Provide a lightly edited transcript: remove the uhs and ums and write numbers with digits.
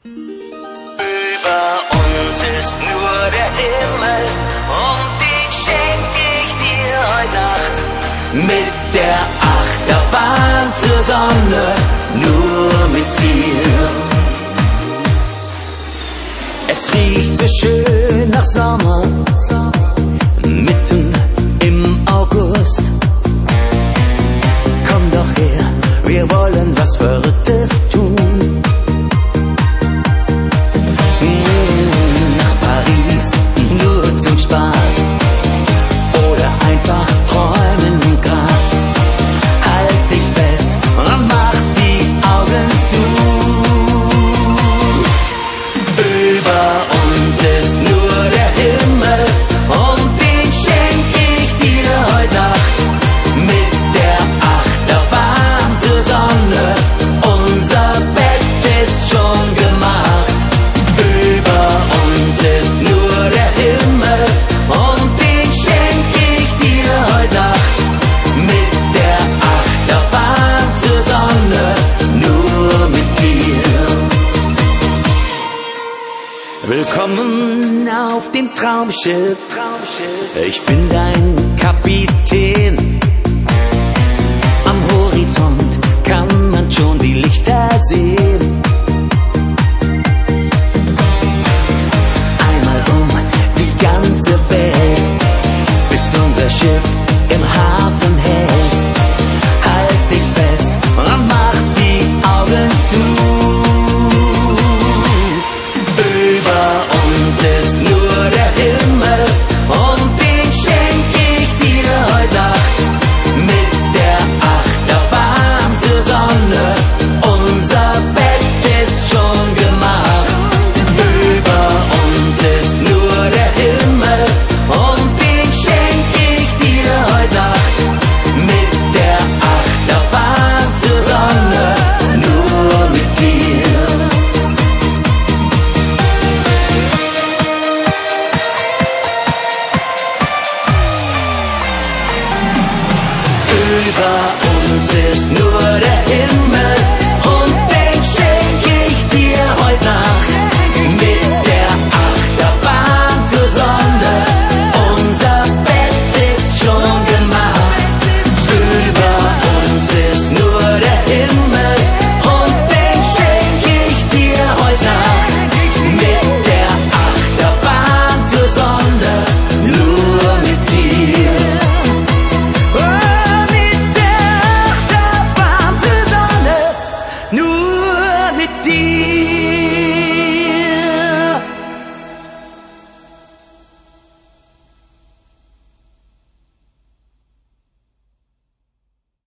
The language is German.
Über uns ist nur der Himmel und den schenk ich dir heute Nacht. Mit der Achterbahn zur Sonne, nur mit dir. Es riecht so schön nach Sommer, mitten im August. Komm doch her, wir wollen was Verrücktes tun. Nach Paris, nur zum Spaß. Oder einfach träumen im Gras. Halt dich fest und mach die Augen zu. Über uns ist nur der Himmel und den schenk ich dir heute Nacht. Mit der Achterbahn zur Sonne, unser Bett ist schon gemacht. Über uns ist nur der Himmel und den schenk ich dir heute Nacht. Mit der Achterbahn zur Sonne, nur mit dir. Willkommen auf dem Traumschiff. Ich bin dein Kapitän. Am Horizont kann man schon die Lichter sehen. Einmal um die ganze Welt, bis unser Schiff im Hafen hält. Halt dich fest und mach die Augen zu. Über uns ist nur der Himmel und den schenk ich dir heute Nacht. Mit der Achterbahn zur Sonne, unser Bett ist schon gemacht. Über uns ist nur der Himmel und den schenk ich dir heute Nacht. Mit der Achterbahn zur Sonne, nur mit dir. Über